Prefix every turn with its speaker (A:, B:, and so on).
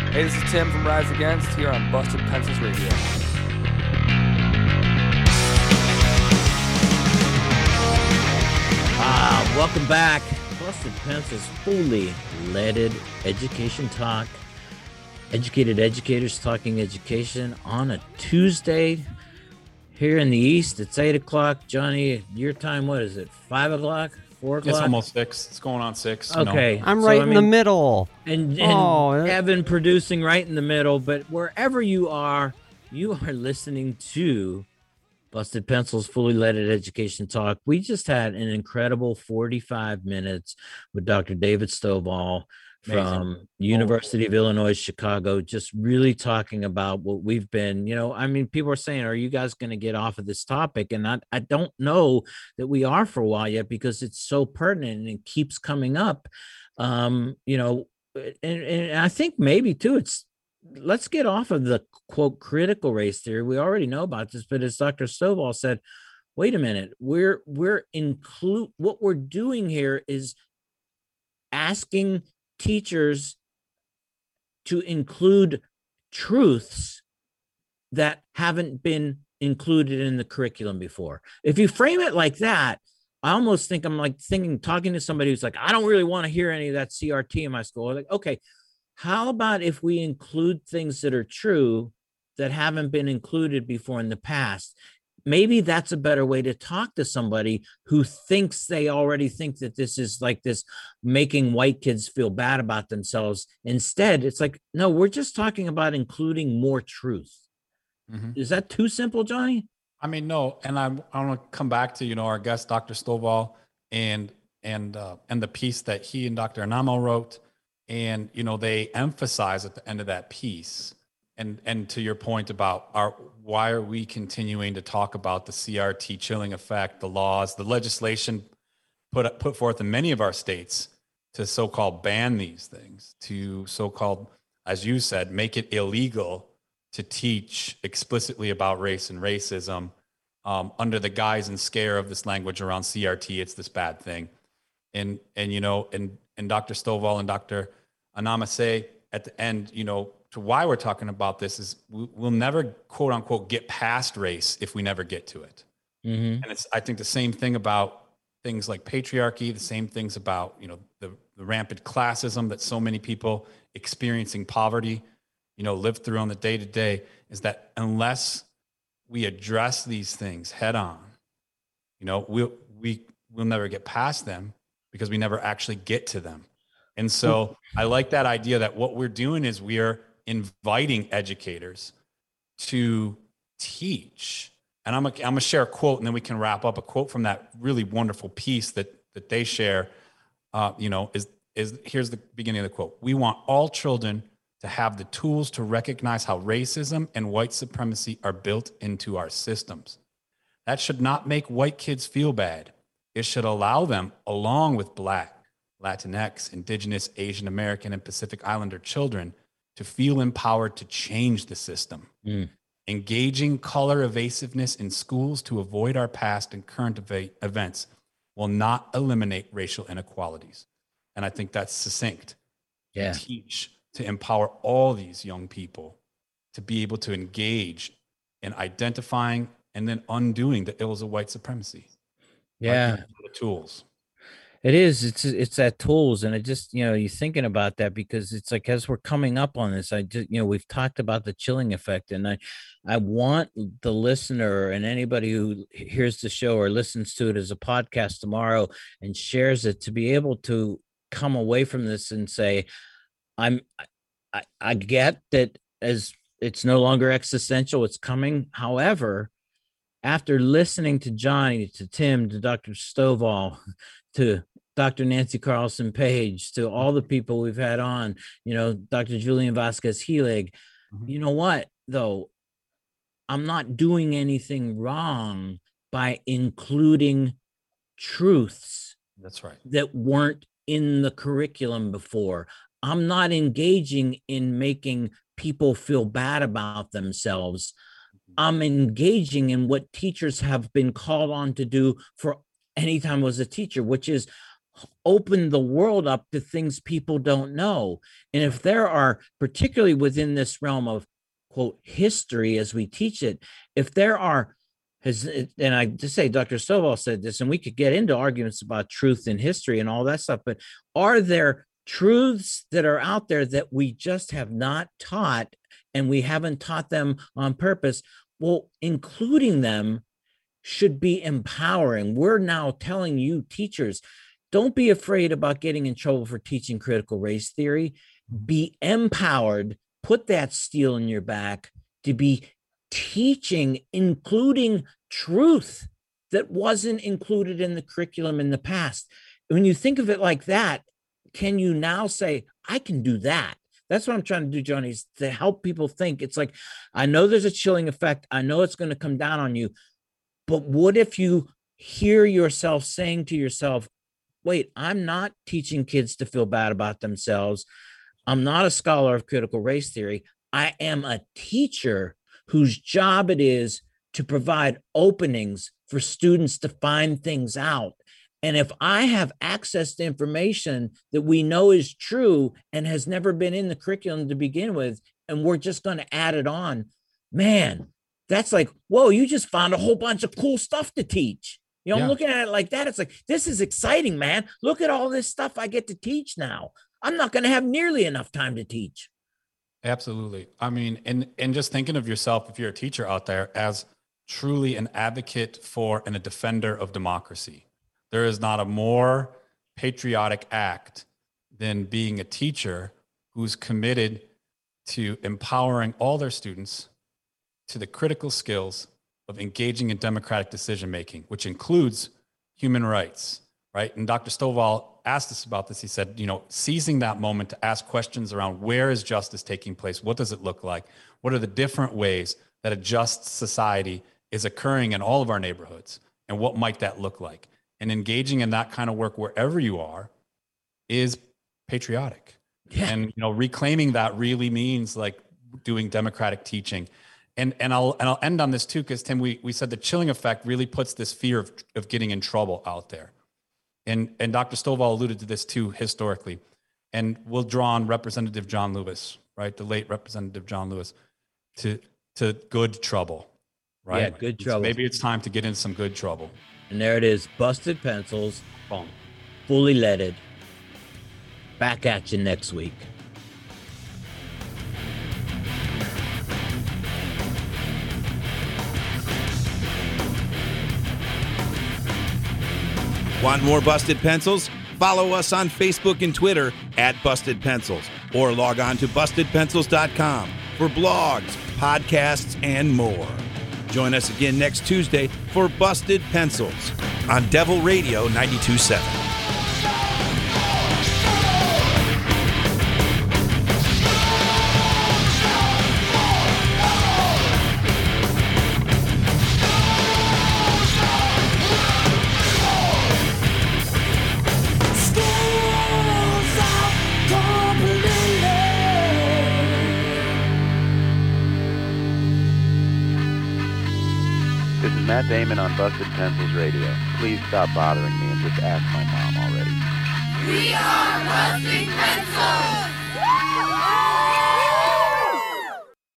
A: Hey, this is Tim from Rise Against here on Busted Pencils Radio.
B: Welcome back. Busted Pencils, fully leaded education talk. Educated educators talking education on a Tuesday. Here in the East, it's 8 o'clock. Johnny, your time, what is it? 5 o'clock? 4 o'clock?
C: It's almost 6. It's going on 6.
B: Okay.
D: I'm right in the middle.
B: And
D: Oh,
B: Evan producing right in the middle. But wherever you are listening to Busted Pencils, fully leaded education talk. We just had an incredible 45 minutes with Dr. David Stovall from University of Illinois, Chicago, just really talking about what we've been, people are saying, are you guys going to get off of this topic? And I don't know that we are for a while yet, because it's so pertinent and it keeps coming up. And I think maybe too, let's get off of the quote critical race theory. We already know about this, but as Dr. Stovall said, wait a minute, what we're doing here is asking teachers to include truths that haven't been included in the curriculum before. If you frame it like that, I almost think talking to somebody who's like, I don't really want to hear any of that CRT in my school. Like, okay, how about if we include things that are true that haven't been included before in the past? Maybe that's a better way to talk to somebody who thinks they already think that this is like this making white kids feel bad about themselves. Instead, it's like, no, we're just talking about including more truth. Mm-hmm. Is that too simple, Johnny?
C: I mean, no. And I want to come back to, our guest, Dr. Stovall, and the piece that he and Dr. Anamo wrote. And, they emphasize at the end of that piece, and to your point about why are we continuing to talk about the CRT chilling effect, the laws, the legislation put forth in many of our states to so-called ban these things, to so-called, as you said, make it illegal to teach explicitly about race and racism under the guise and scare of this language around CRT. It's this bad thing. And Dr. Stovall and Dr. Anama say at the end, to why we're talking about this is we'll never, quote unquote, get past race if we never get to it. Mm-hmm. And I think the same thing about things like patriarchy, the same things about, the rampant classism that so many people experiencing poverty, live through on the day to day, is that unless we address these things head on, we'll never get past them because we never actually get to them. And so I like that idea that what we're doing is we are inviting educators to teach. And I'm gonna share a quote, and then we can wrap up. A quote from that really wonderful piece that they share, is here's the beginning of the quote. We want all children to have the tools to recognize how racism and white supremacy are built into our systems. That should not make white kids feel bad. It should allow them, along with Black, Latinx, Indigenous, Asian American, and Pacific Islander children, to feel empowered to change the system. Engaging color evasiveness in schools to avoid our past and current events will not eliminate racial inequalities. And I think that's succinct.
B: Yeah.
C: Teach to empower all these young people to be able to engage in identifying and then undoing the ills of white supremacy.
B: Yeah.
C: The tools.
B: It is. It's that tools. And it just, you're thinking about that because it's like, as we're coming up on this, we've talked about the chilling effect, and I want the listener and anybody who hears the show or listens to it as a podcast tomorrow and shares it to be able to come away from this and say, I get that as it's no longer existential, it's coming. However, after listening to Johnny, to Tim, to Dr. Stovall, to Dr. Nancy Carlson Page, to all the people we've had on, Dr. Julian Vasquez Helig, you know what, though? I'm not doing anything wrong by including truths.
C: That's right.
B: That weren't in the curriculum before. I'm not engaging in making people feel bad about themselves. I'm engaging in what teachers have been called on to do for any time I was a teacher, which is open the world up to things people don't know. And if there are, particularly within this realm of quote history as we teach it, if there are, and I just say Dr. Stovall said this, and we could get into arguments about truth in history and all that stuff, but are there truths that are out there that we just have not taught, and we haven't taught them on purpose? Well, including them should be empowering. We're now telling you, teachers, don't be afraid about getting in trouble for teaching critical race theory. Be empowered, put that steel in your back to be teaching, including truth that wasn't included in the curriculum in the past. When you think of it like that, can you now say, I can do that? That's what I'm trying to do, Johnny, is to help people think. It's like, I know there's a chilling effect. I know it's going to come down on you. But what if you hear yourself saying to yourself, wait, I'm not teaching kids to feel bad about themselves. I'm not a scholar of critical race theory. I am a teacher whose job it is to provide openings for students to find things out. And if I have access to information that we know is true and has never been in the curriculum to begin with, and we're just going to add it on, man, that's like, whoa, you just found a whole bunch of cool stuff to teach. You know, I'm looking at it like that. It's like, this is exciting, man. Look at all this stuff I get to teach now. I'm not going to have nearly enough time to teach.
C: Absolutely. I mean, and just thinking of yourself, if you're a teacher out there, as truly an advocate for and a defender of democracy. There is not a more patriotic act than being a teacher who's committed to empowering all their students to the critical skills of engaging in democratic decision-making, which includes human rights, right? And Dr. Stovall asked us about this. He said, you know, seizing that moment to ask questions around where is justice taking place? What does it look like? What are the different ways that a just society is occurring in all of our neighborhoods? And what might that look like? And engaging in that kind of work wherever you are is patriotic. Yeah. And, you know, reclaiming that really means like doing democratic teaching. And I'll end on this too, because Tim, we said the chilling effect really puts this fear of getting in trouble out there. And Dr. Stovall alluded to this too historically. And we'll draw on Representative John Lewis, right? The late Representative John Lewis to good trouble, right?
B: Yeah, good trouble.
C: Maybe it's time to get into some good trouble.
B: And there it is, Busted Pencils, fully leaded. Back at you next week.
D: Want more Busted Pencils? Follow us on Facebook and Twitter at Busted Pencils, or log on to bustedpencils.com for blogs, podcasts, and more. Join us again next Tuesday for Busted Pencils on Devil Radio 92.7.
E: Matt Damon on Busted Pencils Radio. Please stop bothering me and just ask my mom already.
F: We are Busted Pencils!